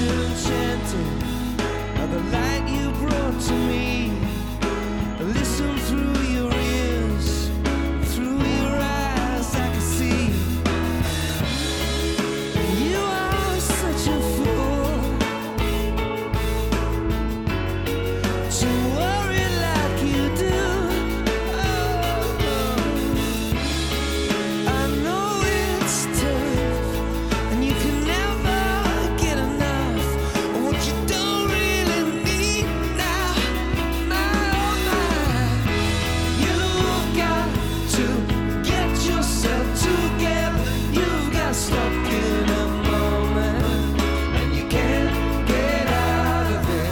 enchanted by the light you brought to me. Listen through your ears, through your eyes, I can see. You are such a fool to worry like you do. Oh, I know it's tough, and you can never get enough of what you don't really need now. You've got to get yourself together. You've got stuck in a moment, and you can't get out of it.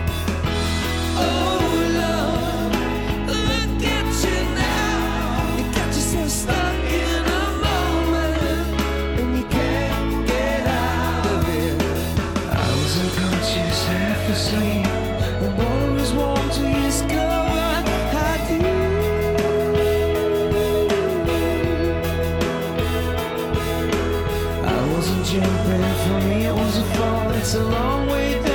Oh Lord, look at you now. You got yourself stuck in a moment, and you can't get out of it. I was unconscious, half asleep. The water was warm to discover how deep. I wasn't jumping, for me it was a fall. It's a long way